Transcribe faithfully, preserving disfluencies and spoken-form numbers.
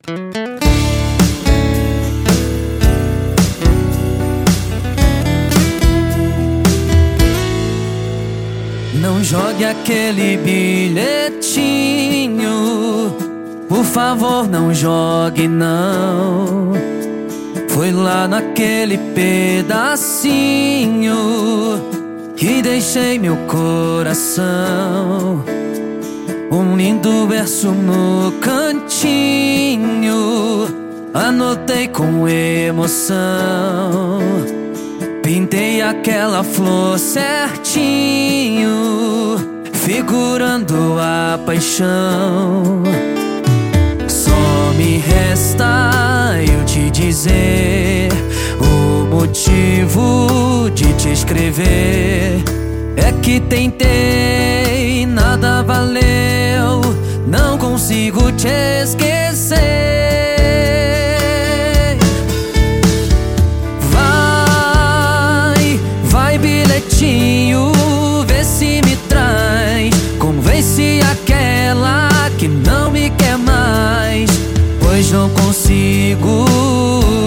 Não jogue aquele bilhetinho, por favor, não jogue não. Foi lá naquele pedacinho que deixei meu coração. Um lindo verso no cantinho, anotei com emoção. Pintei aquela flor certinho, figurando a paixão. Só me resta eu te dizer o motivo de te escrever. É que tentei, nada valeu, não consigo te esquecer. Bilhetinho, vê se me traz, convence aquela que não me quer mais, pois não consigo